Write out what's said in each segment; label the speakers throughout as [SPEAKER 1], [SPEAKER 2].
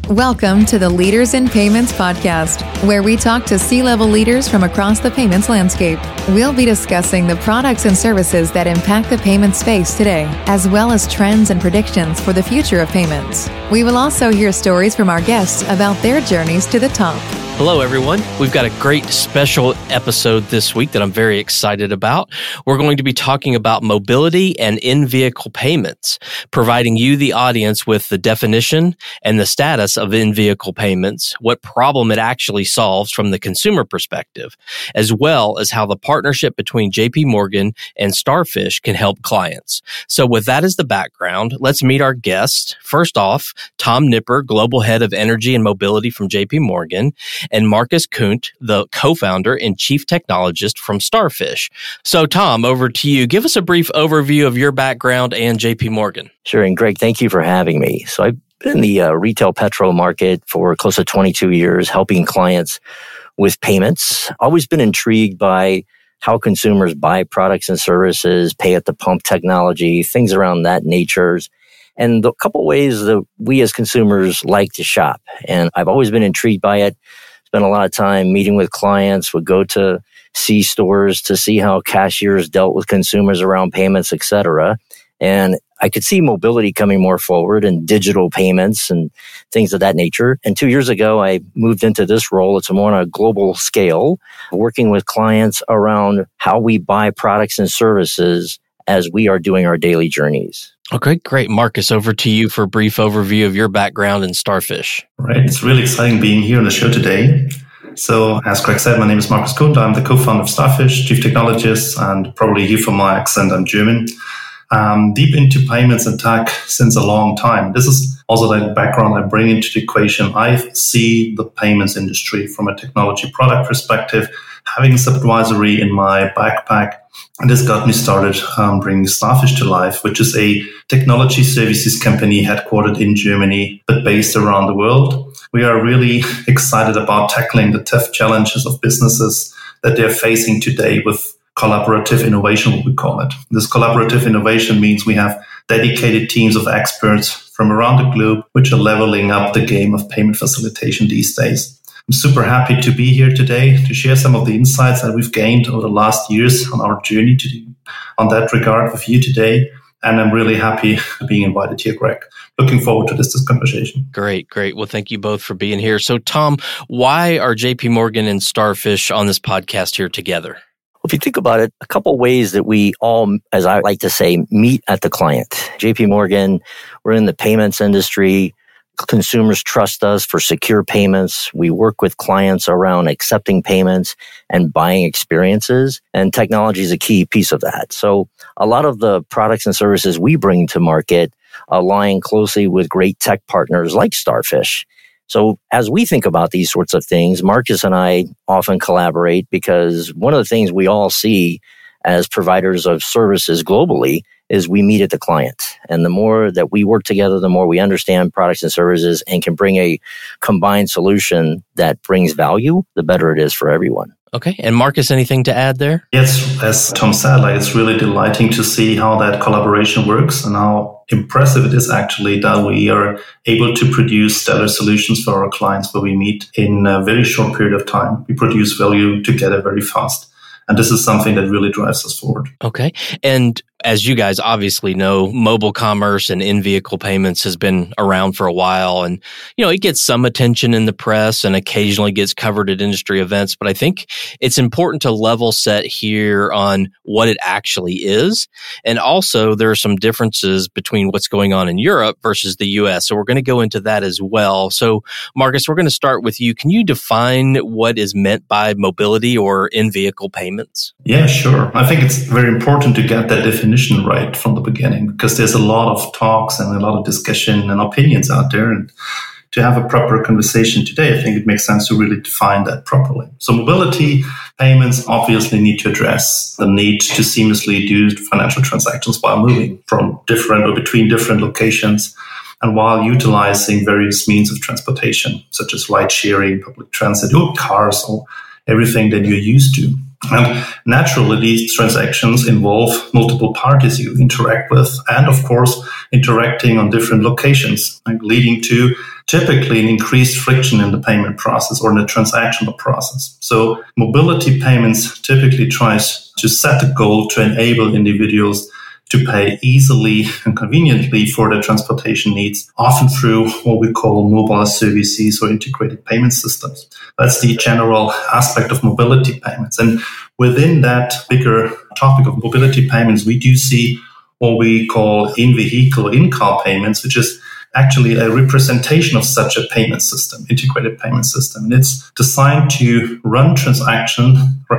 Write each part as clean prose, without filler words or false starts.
[SPEAKER 1] Welcome to the Leaders in Payments podcast, where we talk to C-level leaders from across the payments landscape. We'll be discussing the products and services that impact the payment space today, as well as trends and predictions for the future of payments. We will also hear stories from our guests about their journeys to the top.
[SPEAKER 2] Hello, everyone. We've got a great special episode this week that I'm very excited about. We're going to be talking about mobility and in-vehicle payments, providing you, the audience, with the definition and the status of in-vehicle payments, what problem it actually solves from the consumer perspective, as well as how the partnership between JP Morgan and Starfish can help clients. So with that as the background, let's meet our guest. First off, Tom Nipper, Global Head of Energy and Mobility from JP Morgan, and Marcus Kunt, the co-founder and chief technologist from Starfish. So, Tom, over to you. Give us a brief overview of your background and JP Morgan.
[SPEAKER 3] Sure, and Greg, thank you for having me. So I've been in the retail petrol market for close to 22 years, helping clients with payments. Always been intrigued by how consumers buy products and services, pay at the pump technology, things around that nature. And a couple ways that we as consumers like to shop. And I've always been intrigued by it. Spent a lot of time meeting with clients, would go to C stores to see how cashiers dealt with consumers around payments, et cetera. And I could see mobility coming more forward and digital payments and things of that nature. And 2 years ago, I moved into this role. It's more on a global scale, working with clients around how we buy products and services as we are doing our daily journeys.
[SPEAKER 2] Okay, great. Marcus, over to you for a brief overview of your background in Starfish.
[SPEAKER 4] Right. It's really exciting being here on the show today. So, as Greg said, my name is Marcus Kunt. I'm the co-founder of Starfish, chief technologist, and probably hear from my accent, I'm German. Deep into payments and tech since a long time. This is also the background I bring into the equation. I see the payments industry from a technology product perspective, having SupAdvisory in my backpack. And this got me started bringing Starfish to life, which is a technology services company headquartered in Germany, but based around the world. We are really excited about tackling the tough challenges of businesses that they're facing today with collaborative innovation, what we call it. This collaborative innovation means we have dedicated teams of experts from around the globe, which are leveling up the game of payment facilitation these days. I'm super happy to be here today to share some of the insights that we've gained over the last years on our journey on that regard with you today. And I'm really happy being invited here, Greg. Looking forward to this conversation.
[SPEAKER 2] Great. Well, thank you both for being here. So, Tom, why are JP Morgan and Starfish on this podcast here together?
[SPEAKER 3] If you think about it, a couple ways that we all, as I like to say, meet at the client. JP Morgan, we're in the payments industry. Consumers trust us for secure payments. We work with clients around accepting payments and buying experiences, and technology is a key piece of that. So a lot of the products and services we bring to market align closely with great tech partners like Starfish. So as we think about these sorts of things, Marcus and I often collaborate because one of the things we all see as providers of services globally is we meet at the client. And the more that we work together, the more we understand products and services and can bring a combined solution that brings value, the better it is for everyone.
[SPEAKER 2] Okay. And Marcus, anything to add there?
[SPEAKER 4] Yes, as Tom said, it's really delighting to see how that collaboration works and how impressive it is actually that we are able to produce stellar solutions for our clients where we meet in a very short period of time. We produce value together very fast. And this is something that really drives us forward.
[SPEAKER 2] Okay. And as you guys obviously know, mobile commerce and in-vehicle payments has been around for a while. And, it gets some attention in the press and occasionally gets covered at industry events. But I think it's important to level set here on what it actually is. And also, there are some differences between what's going on in Europe versus the US. So we're going to go into that as well. So, Marcus, we're going to start with you. Can you define what is meant by mobility or in-vehicle payments?
[SPEAKER 4] Yeah, sure. I think it's very important to get that definition right from the beginning, because there's a lot of talks and a lot of discussion and opinions out there. And to have a proper conversation today, I think it makes sense to really define that properly. So mobility payments obviously need to address the need to seamlessly do financial transactions while moving from different or between different locations and while utilizing various means of transportation, such as ride sharing, public transit, or cars, or everything that you're used to. And naturally, these transactions involve multiple parties you interact with, and of course, interacting on different locations, leading to typically an increased friction in the payment process or in the transactional process. So mobility payments typically tries to set a goal to enable individuals to pay easily and conveniently for their transportation needs, often through what we call mobile services or integrated payment systems. That's the general aspect of mobility payments. And within that bigger topic of mobility payments, we do see what we call in-vehicle, in-car payments, which is actually a representation of such a payment system, integrated payment system. And it's designed to run transactions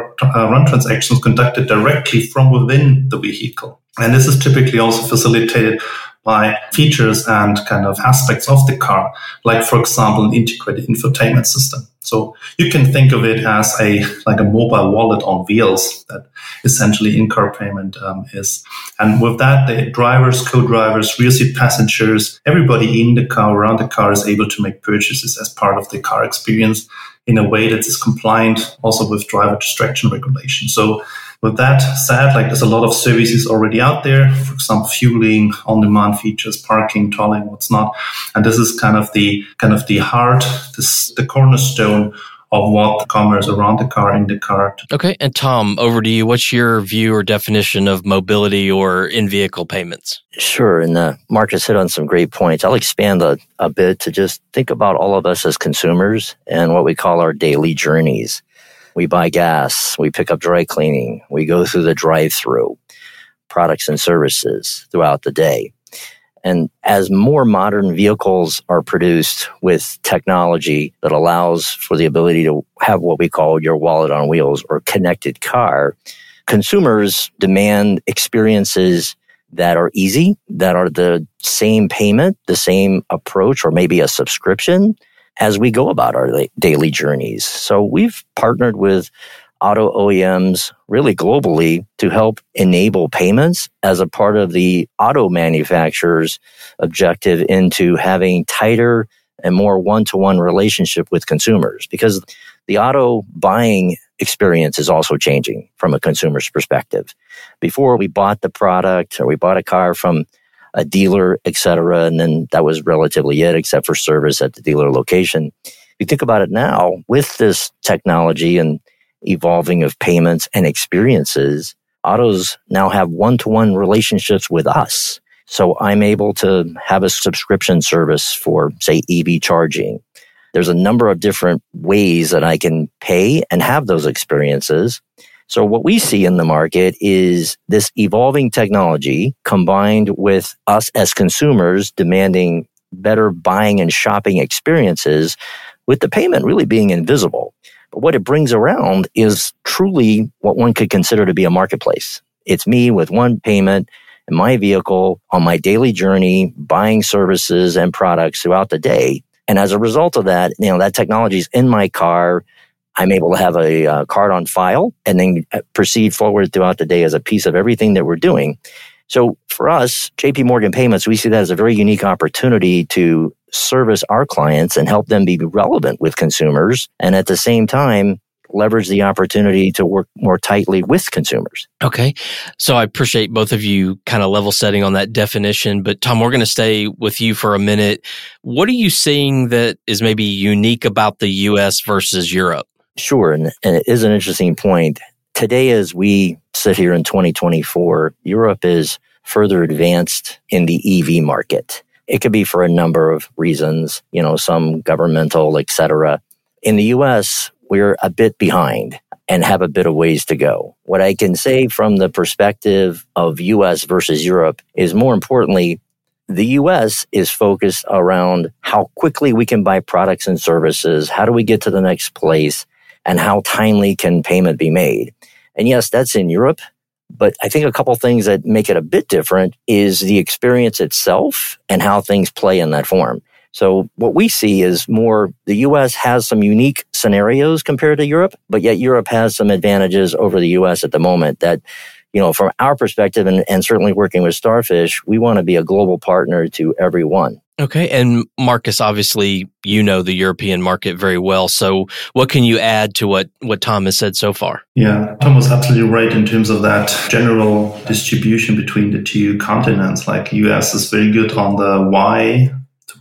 [SPEAKER 4] conducted directly from within the vehicle. And this is typically also facilitated by features and kind of aspects of the car, like, for example, an integrated infotainment system. So you can think of it as a mobile wallet on wheels that essentially in-car payment is. And with that, the drivers, co-drivers, rear seat passengers, everybody in the car, around the car is able to make purchases as part of the car experience in a way that is compliant also with driver distraction regulation. So with that said, there's a lot of services already out there, for example, fueling, on-demand features, parking, tolling, what's not. And this is kind of the heart, the cornerstone of what commerce around the car, in the car.
[SPEAKER 2] Okay. And Tom, over to you. What's your view or definition of mobility or in-vehicle payments?
[SPEAKER 3] Sure. And Marcus hit on some great points. I'll expand a bit to just think about all of us as consumers and what we call our daily journeys. We buy gas, we pick up dry cleaning, we go through the drive-through, products and services throughout the day. And as more modern vehicles are produced with technology that allows for the ability to have what we call your wallet on wheels or connected car, consumers demand experiences that are easy, that are the same payment, the same approach, or maybe a subscription as we go about our daily journeys. So we've partnered with auto OEMs really globally to help enable payments as a part of the auto manufacturer's objective into having tighter and more one-to-one relationship with consumers, because the auto buying experience is also changing from a consumer's perspective. Before we bought the product or we bought a car from a dealer, et cetera, and then that was relatively it, except for service at the dealer location. If you think about it now, with this technology and evolving of payments and experiences, autos now have one-to-one relationships with us. So I'm able to have a subscription service for, say, EV charging. There's a number of different ways that I can pay and have those experiences. So what we see in the market is this evolving technology combined with us as consumers demanding better buying and shopping experiences, with the payment really being invisible. But what it brings around is truly what one could consider to be a marketplace. It's me with one payment in my vehicle on my daily journey, buying services and products throughout the day. And as a result of that, that technology is in my car. I'm able to have a card on file and then proceed forward throughout the day as a piece of everything that we're doing. So for us, JP Morgan Payments, we see that as a very unique opportunity to service our clients and help them be relevant with consumers, and at the same time, leverage the opportunity to work more tightly with consumers.
[SPEAKER 2] Okay. So I appreciate both of you kind of level setting on that definition. But Tom, we're going to stay with you for a minute. What are you seeing that is maybe unique about the U.S. versus Europe?
[SPEAKER 3] Sure. And it is an interesting point. Today, as we sit here in 2024, Europe is further advanced in the EV market. It could be for a number of reasons, some governmental, et cetera. In the U.S., we're a bit behind and have a bit of ways to go. What I can say from the perspective of U.S. versus Europe is, more importantly, the U.S. is focused around how quickly we can buy products and services, how do we get to the next place, and how timely can payment be made. And yes, that's in Europe, but I think a couple things that make it a bit different is the experience itself and how things play in that form. So what we see is more the U.S. has some unique scenarios compared to Europe, but yet Europe has some advantages over the U.S. at the moment that, from our perspective and certainly working with Starfish, we want to be a global partner to everyone.
[SPEAKER 2] Okay. And Marcus, obviously, the European market very well. So what can you add to what Tom has said so far?
[SPEAKER 4] Yeah, Tom was absolutely right in terms of that general distribution between the two continents. Like US is very good on the why to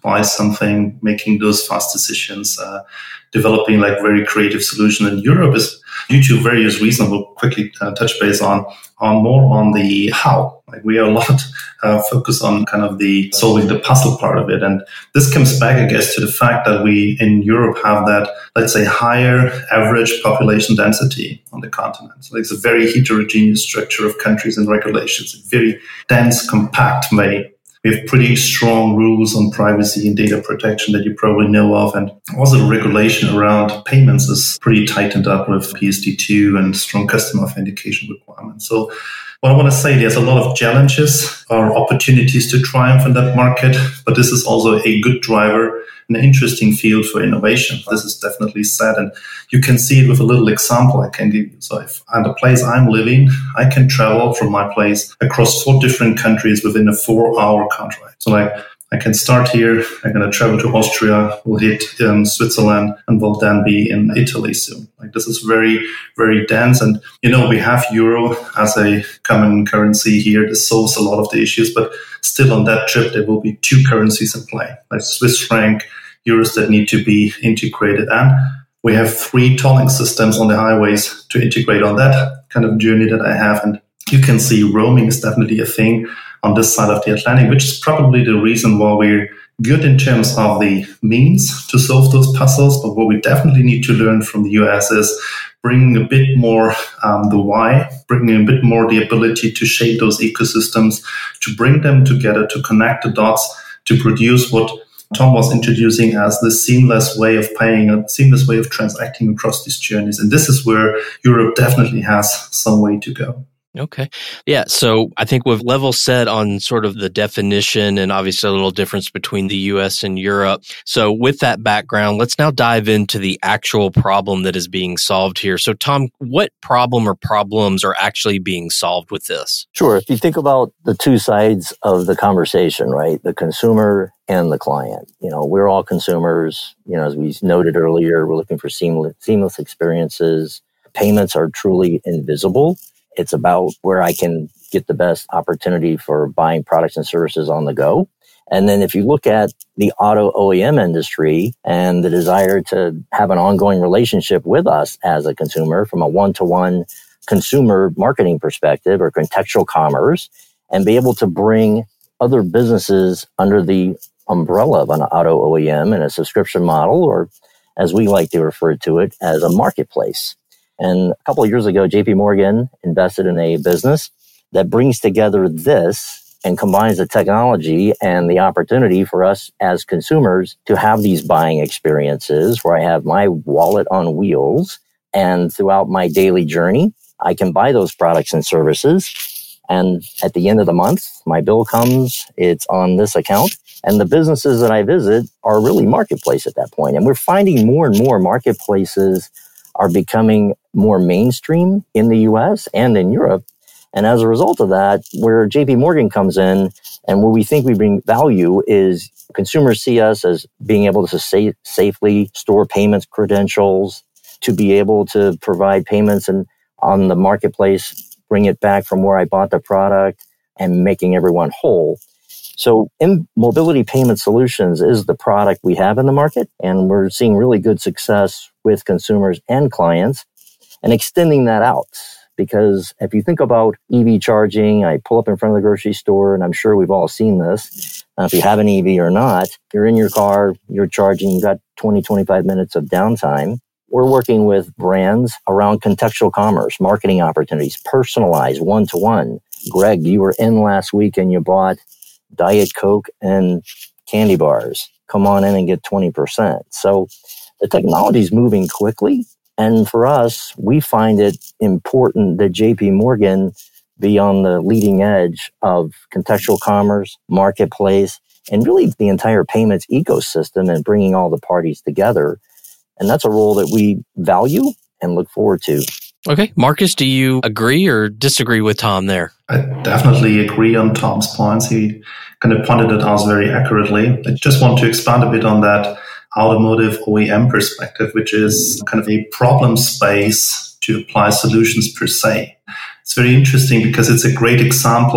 [SPEAKER 4] buy something, making those fast decisions, developing like very creative solution. In Europe is due to various reasons we'll quickly touch base on more on the how. Like we are a lot focused on kind of the solving the puzzle part of it. And this comes back, I guess, to the fact that we in Europe have that, let's say, higher average population density on the continent. So it's a very heterogeneous structure of countries and regulations, a very dense, compact way. We have pretty strong rules on privacy and data protection that you probably know of. And also the regulation around payments is pretty tightened up with PSD2 and strong customer authentication requirements. So what I want to say, there's a lot of challenges or opportunities to triumph in that market, but this is also a good driver, an interesting field for innovation. This is definitely said, and you can see it with a little example I can give you. So if at the place I'm living, I can travel from my place across 4 different countries within a 4-hour contract. So like I can start here, I'm going to travel to Austria, we'll hit Switzerland, and we'll then be in Italy soon. Like this is very, very dense. And, we have euro as a common currency here. This solves a lot of the issues, but still on that trip, there will be 2 currencies in play, like Swiss franc, euros that need to be integrated. And we have 3 tolling systems on the highways to integrate on that kind of journey that I have. And you can see roaming is definitely a thing on this side of the Atlantic, which is probably the reason why we're good in terms of the means to solve those puzzles. But what we definitely need to learn from the US is bringing a bit more the why, bringing a bit more the ability to shape those ecosystems, to bring them together, to connect the dots, to produce what Tom was introducing as the seamless way of paying, a seamless way of transacting across these journeys. And this is where Europe definitely has some way to go.
[SPEAKER 2] Okay. Yeah. So I think we've level set on sort of the definition and obviously a little difference between the US and Europe. So with that background, let's now dive into the actual problem that is being solved here. So Tom, what problem or problems are actually being solved with this?
[SPEAKER 3] Sure. If you think about the 2 sides of the conversation, right? The consumer and the client. We're all consumers. As we noted earlier, we're looking for seamless experiences. Payments are truly invisible. It's about where I can get the best opportunity for buying products and services on the go. And then if you look at the auto OEM industry and the desire to have an ongoing relationship with us as a consumer from a one-to-one consumer marketing perspective or contextual commerce, and be able to bring other businesses under the umbrella of an auto OEM in a subscription model, or as we like to refer to it, as a marketplace. And a couple of years ago, JP Morgan invested in a business that brings together this and combines the technology and the opportunity for us as consumers to have these buying experiences where I have my wallet on wheels, and throughout my daily journey, I can buy those products and services. And at the end of the month, my bill comes, it's on this account. And the businesses that I visit are really marketplace at that point. And we're finding more and more marketplaces are becoming more mainstream in the US and in Europe. And as a result of that, where JP Morgan comes in and where we think we bring value is consumers see us as being able to safely store payments credentials, to be able to provide payments and on the marketplace, bring it back from where I bought the product, and making everyone whole. So mobility payment solutions is the product we have in the market, and we're seeing really good success with consumers and clients and extending that out. Because if you think about EV charging, I pull up in front of the grocery store, and I'm sure we've all seen this. If you have an EV or not, you're in your car, you're charging, you've got 20, 25 minutes of downtime. We're working with brands around contextual commerce, marketing opportunities, personalized, one-to-one. Greg, you were in last week and you bought Diet Coke and candy bars. Come on in and get 20%. So the technology is moving quickly. And for us, we find it important that JP Morgan be on the leading edge of contextual commerce, marketplace, and really the entire payments ecosystem and bringing all the parties together. And that's a role that we value and look forward to.
[SPEAKER 2] Okay. Marcus, do you agree or disagree with Tom there?
[SPEAKER 4] I definitely agree on Tom's points. He kind of pointed it out very accurately. I just want to expand a bit on that automotive OEM perspective, which is kind of a problem space to apply solutions per se. It's very interesting because it's a great example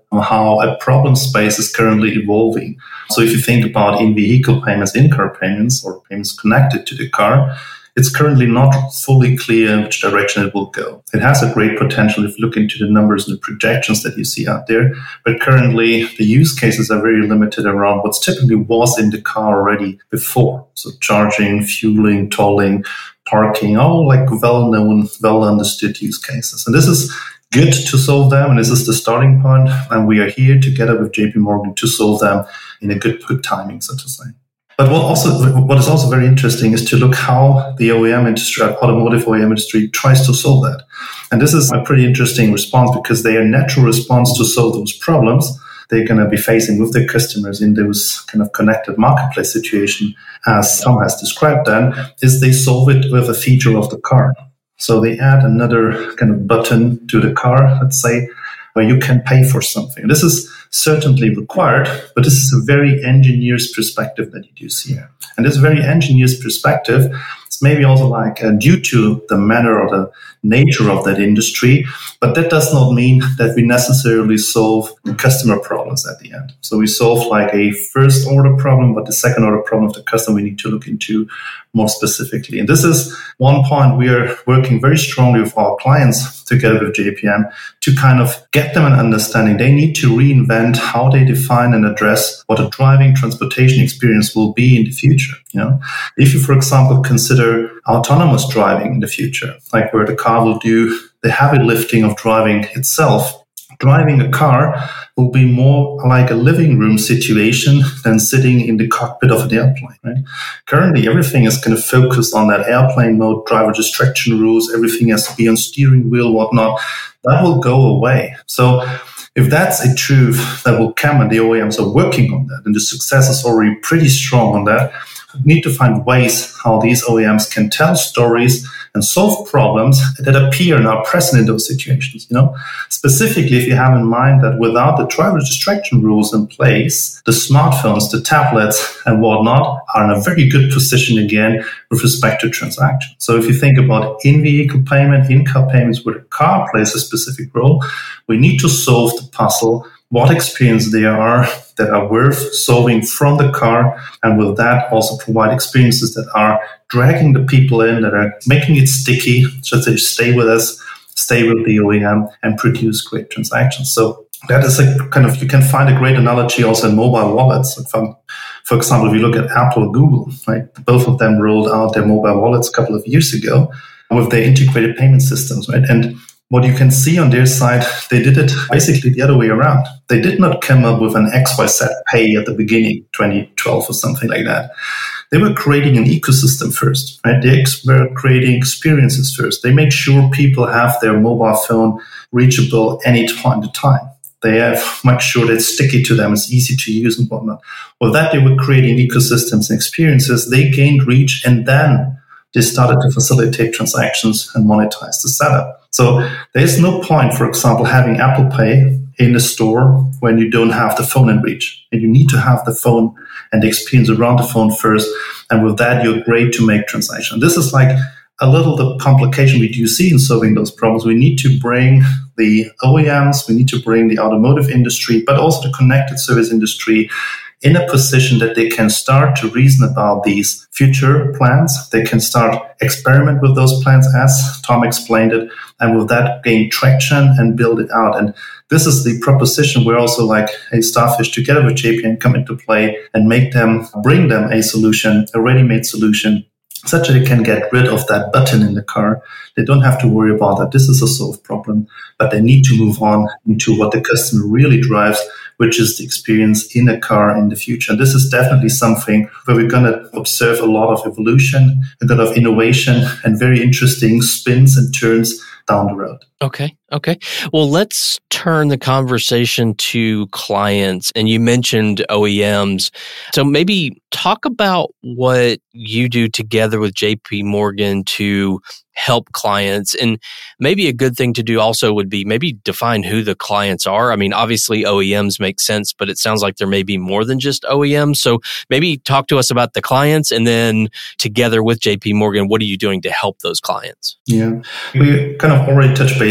[SPEAKER 4] how a problem space is currently evolving. So if you think about in-vehicle payments, in-car payments, or payments connected to the car, it's currently not fully clear in which direction it will go. It has a great potential if you look into the numbers and the projections that you see out there. But currently, the use cases are very limited around what typically was in the car already before. So charging, fueling, tolling, parking, all like well-known, well-understood use cases. And this is good to solve them, and this is the starting point. And we are here together with JP Morgan to solve them in a good timing, so to say. But what is also very interesting is to look how the OEM industry, automotive OEM industry, tries to solve that. And this is a pretty interesting response because their natural response to solve those problems they're going to be facing with their customers in those kind of connected marketplace situation, as Tom has described then, is they solve it with a feature of the car. So they add another kind of button to the car, let's say, where you can pay for something. This is certainly required, but this is a very engineer's perspective that you do see here. And this very engineer's perspective is maybe also like due to the manner or the nature of that industry, but that does not mean that we necessarily solve the customer problems at the end. So we solve like a first order problem, but the second order problem of the customer we need to look into more specifically. And this is one point we are working very strongly with our clients together with JPM to kind of get them an understanding. They need to reinvent how they define and address what a driving transportation experience will be in the future. You know, if you, for example, consider autonomous driving in the future, like where the car will do the heavy lifting of driving itself, driving a car will be more like a living room situation than sitting in the cockpit of an airplane, right? Currently, everything is kind of focused on that airplane mode, driver distraction rules, everything has to be on steering wheel, whatnot. That will go away. So if that's a truth that will come and the OEMs are working on that and the success is already pretty strong on that, we need to find ways how these OEMs can tell stories and solve problems that appear and are present in those situations. You know, specifically, if you have in mind that without the driver distraction rules in place, the smartphones, the tablets, and whatnot are in a very good position again with respect to transactions. So if you think about in-vehicle payment, in-car payments where the car plays a specific role, we need to solve the puzzle. What experience there are that are worth solving from the car, and with that also provide experiences that are dragging the people in, that are making it sticky, so that they stay with us, stay with the OEM, and produce great transactions. So that is a kind of, you can find a great analogy also in mobile wallets. For example, if you look at Apple or Google, right, both of them rolled out their mobile wallets a couple of years ago with their integrated payment systems, right? And what you can see on their side, they did it basically the other way around. They did not come up with an XYZ pay at the beginning, 2012 or something like that. They were creating an ecosystem first, right? They were creating experiences first. They make sure people have their mobile phone reachable any time to time. They have make sure that it's sticky to them, it's easy to use and whatnot. With that, they were creating ecosystems and experiences. They gained reach, and then they started to facilitate transactions and monetize the setup. So there is no point, for example, having Apple Pay in the store when you don't have the phone in reach. And you need to have the phone and the experience around the phone first. And with that, you're great to make transactions. This is like a little the complication we do see in solving those problems. We need to bring the OEMs, we need to bring the automotive industry, but also the connected service industry in a position that they can start to reason about these future plans. They can start experiment with those plans, as Tom explained it, and with that gain traction and build it out. And this is the proposition where also like a Starfish together with JPM come into play and bring them a solution, a ready-made solution, such that they can get rid of that button in the car. They don't have to worry about that. This is a solved problem, but they need to move on into what the customer really drives, which is the experience in a car in the future. And this is definitely something where we're going to observe a lot of evolution, a lot of innovation, and very interesting spins and turns down the road.
[SPEAKER 2] Okay. Well, let's turn the conversation to clients. And you mentioned OEMs. So maybe talk about what you do together with JP Morgan to help clients. And maybe a good thing to do also would be maybe define who the clients are. I mean, obviously OEMs make sense, but it sounds like there may be more than just OEMs. So maybe talk to us about the clients, and then together with JP Morgan, what are you doing to help those clients?
[SPEAKER 4] Yeah, we kind of already touched base on that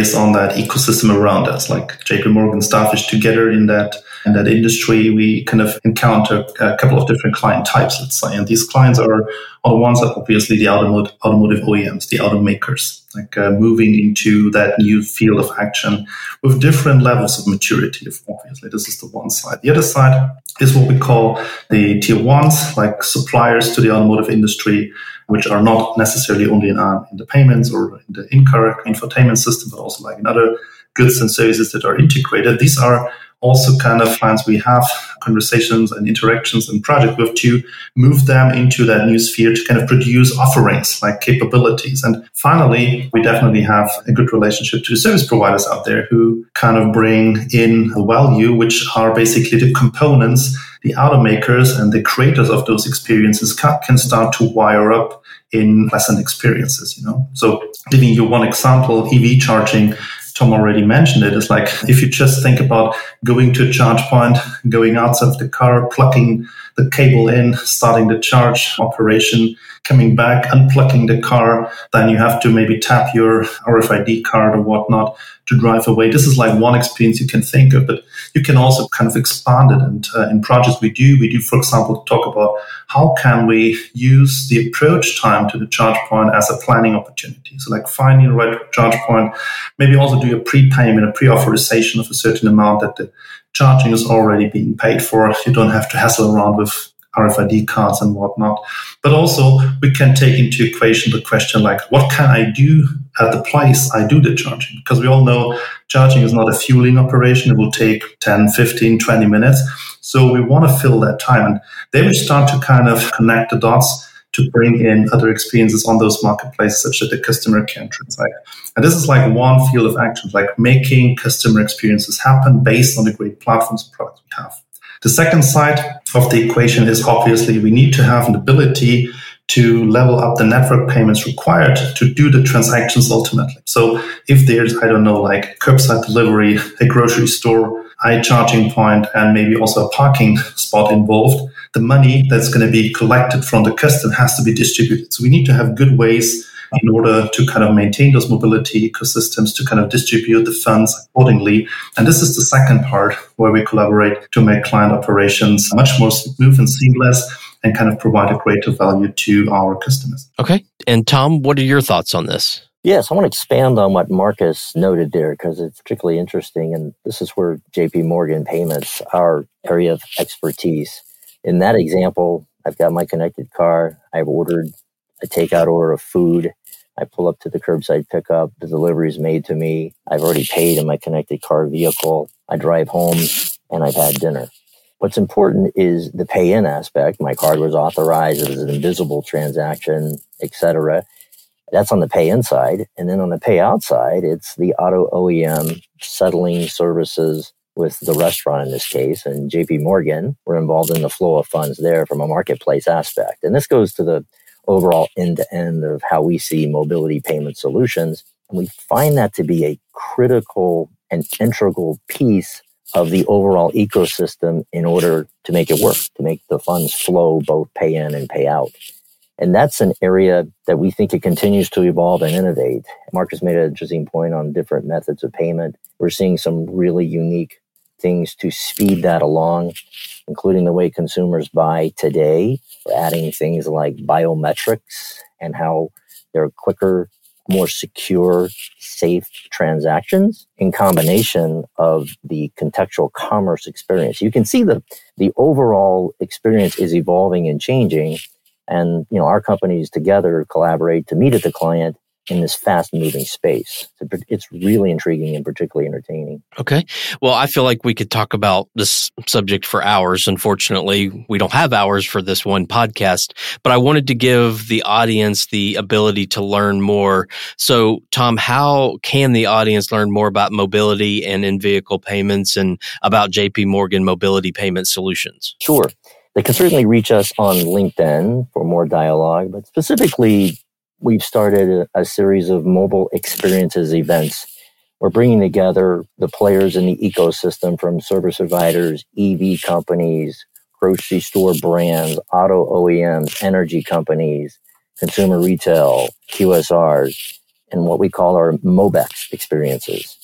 [SPEAKER 4] that ecosystem around us, like JP Morgan, Starfish together in that industry. We kind of encounter a couple of different client types, let's say. And these clients are the ones that obviously the automotive OEMs, the automakers, like moving into that new field of action with different levels of maturity. Obviously, this is the one side. The other side is what we call the tier ones, like suppliers to the automotive industry, which are not necessarily only in the payments or in the in-car infotainment system, but also like in other goods and services that are integrated. These are also kind of clients we have conversations and interactions and project with to move them into that new sphere to kind of produce offerings like capabilities. And finally, we definitely have a good relationship to the service providers out there who kind of bring in a value, which are basically the components the automakers and the creators of those experiences can start to wire up in pleasant experiences, So giving you one example, EV charging, Tom already mentioned it. It's like if you just think about going to a charge point, going outside of the car, plugging the cable in, starting the charge operation, coming back, unplugging the car, then you have to maybe tap your RFID card or whatnot to drive away. This is like one experience you can think of, but you can also kind of expand it. And in projects we do, for example, talk about how can we use the approach time to the charge point as a planning opportunity. So like finding the right charge point, maybe also do a prepayment, a pre-authorization of a certain amount that the charging is already being paid for. You don't have to hassle around with RFID cards and whatnot. But also we can take into equation the question like, what can I do at the place I do the charging? Because we all know charging is not a fueling operation. It will take 10, 15, 20 minutes. So we want to fill that time. And they will start to kind of connect the dots to bring in other experiences on those marketplaces such that the customer can transact. And this is like one field of action, like making customer experiences happen based on the great platforms and products we have. The second side of the equation is obviously we need to have an ability to level up the network payments required to do the transactions ultimately. So if there's, like curbside delivery, a grocery store, charging point, and maybe also a parking spot involved, the money that's going to be collected from the customer has to be distributed. So we need to have good ways in order to kind of maintain those mobility ecosystems, to kind of distribute the funds accordingly. And this is the second part where we collaborate to make client operations much more smooth and seamless and kind of provide a greater value to our customers.
[SPEAKER 2] Okay. And Tom, what are your thoughts on this?
[SPEAKER 3] Yes, I want to expand on what Marcus noted there because it's particularly interesting. And this is where JP Morgan Payments, our area of expertise. In that example, I've got my connected car. I've ordered a takeout order of food. I pull up to the curbside pickup. The delivery is made to me. I've already paid in my connected car vehicle. I drive home and I've had dinner. What's important is the pay-in aspect. My card was authorized. It was an invisible transaction, etc. That's on the pay-in side. And then on the pay-out side, it's the auto OEM settling services with the restaurant in this case. And JP Morgan, we're involved in the flow of funds there from a marketplace aspect. And this goes to the overall end-to-end of how we see mobility payment solutions. And we find that to be a critical and integral piece of the overall ecosystem in order to make it work, to make the funds flow, both pay in and pay out. And that's an area that we think it continues to evolve and innovate. Marcus made an interesting point on different methods of payment. We're seeing some really unique things to speed that along, including the way consumers buy today. We're adding things like biometrics and how they're quicker, more secure, safe transactions in combination of the contextual commerce experience. You can see the overall experience is evolving and changing. And, our companies together collaborate to meet at the client in this fast-moving space. It's really intriguing and particularly entertaining.
[SPEAKER 2] Okay. Well, I feel like we could talk about this subject for hours. Unfortunately, we don't have hours for this one podcast, but I wanted to give the audience the ability to learn more. So, Tom, how can the audience learn more about mobility and in-vehicle payments and about JP Morgan Mobility Payment Solutions?
[SPEAKER 3] Sure. They can certainly reach us on LinkedIn for more dialogue, but specifically, we've started a series of mobile experiences events. We're bringing together the players in the ecosystem from service providers, EV companies, grocery store brands, auto OEMs, energy companies, consumer retail, QSRs, and what we call our MOBEX experiences.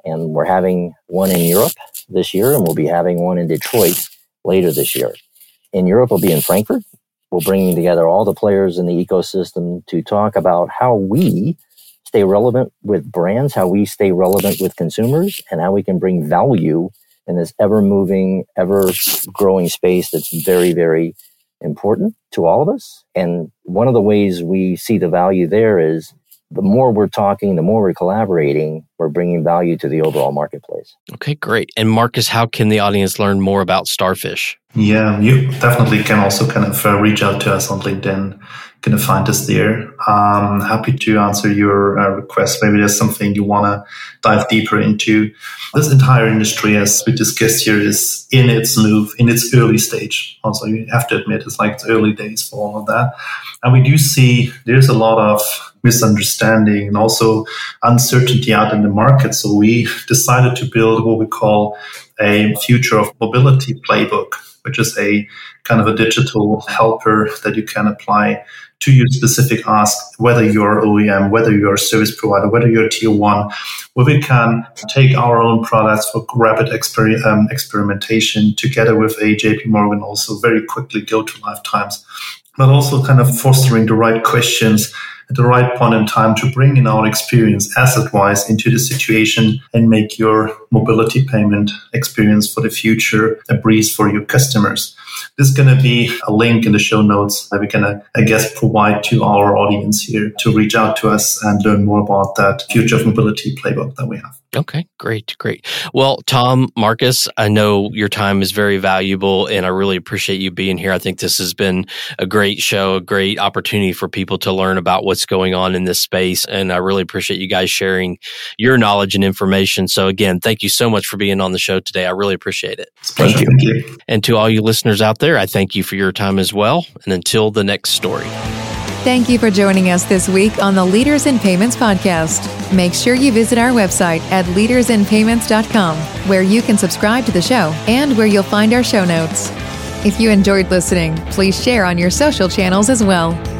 [SPEAKER 3] And we're having one in Europe this year, and we'll be having one in Detroit later this year. In Europe, we'll be in Frankfurt. We're bringing together all the players in the ecosystem to talk about how we stay relevant with brands, how we stay relevant with consumers, and how we can bring value in this ever-moving, ever-growing space that's very, very important to all of us. And one of the ways we see the value there is the more we're talking, the more we're collaborating, we're bringing value to the overall marketplace.
[SPEAKER 2] Okay, great. And Marcus, how can the audience learn more about Starfish?
[SPEAKER 4] Yeah, you definitely can also kind of reach out to us on LinkedIn. You can find us there. Happy to answer your request. Maybe there's something you want to dive deeper into. This entire industry, as we discussed here, is in its early stage. Also, you have to admit, it's like it's early days for all of that. And we do see there's a lot of misunderstanding and also uncertainty out in the market. So we decided to build what we call a future of mobility playbook, which is a kind of a digital helper that you can apply to your specific ask, whether you're OEM, whether you're a service provider, whether you're tier one, where we can take our own products for rapid experimentation together with a JP Morgan, also very quickly go to lifetimes, but also kind of fostering the right questions at the right point in time to bring in our experience asset-wise into the situation and make your mobility payment experience for the future a breeze for your customers. There's going to be a link in the show notes that we can, provide to our audience here to reach out to us and learn more about that future of mobility playbook that we have.
[SPEAKER 2] Okay, great. Well, Tom, Marcus, I know your time is very valuable, and I really appreciate you being here. I think this has been a great show, a great opportunity for people to learn about what's going on in this space, and I really appreciate you guys sharing your knowledge and information. So again, thank you so much for being on the show today. I really appreciate it.
[SPEAKER 3] Thank you.
[SPEAKER 4] Thank you.
[SPEAKER 2] And to all you listeners out there, I thank you for your time as well. And until the next story.
[SPEAKER 1] Thank you for joining us this week on the Leaders in Payments podcast. Make sure you visit our website at leadersinpayments.com, where you can subscribe to the show and where you'll find our show notes. If you enjoyed listening, please share on your social channels as well.